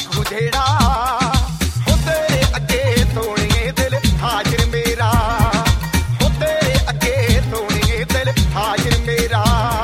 ਆਖੂ ਜਿਹੜਾ ਹੋ ਤੇਰੇ ਅੱਗੇ ਸੋਹਣੀਏ ਦਿਲ ਹਾਜ਼ਰ ਮੇਰਾ ਹੋ ਤੇਰੇ ਅੱਗੇ ਸੋਹਣੀਏ ਦਿਲ ਹਾਜ਼ਰ ਮੇਰਾ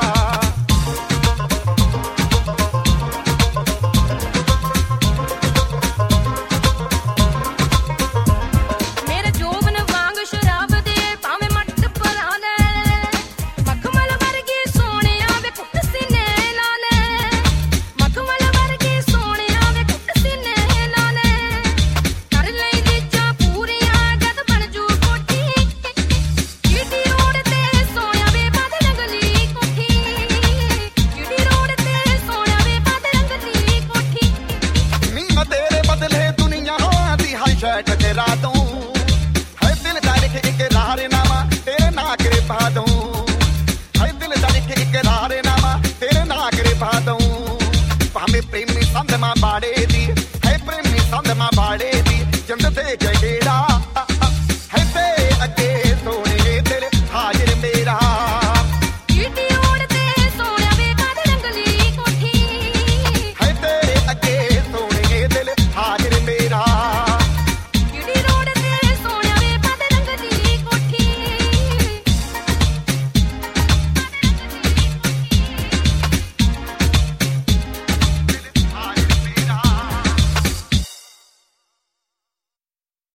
शर्ट तेरा दूं है दिल तारीख इकरारनामा तेरे नागरे पा दूं है दिल तारीख इकरारनामा तेरे नागरे पा दूं भाਵੇਂ प्रेमी संध मां बाड़े दी है प्रेमी संध मां बाड़े दी जिंद ते जगे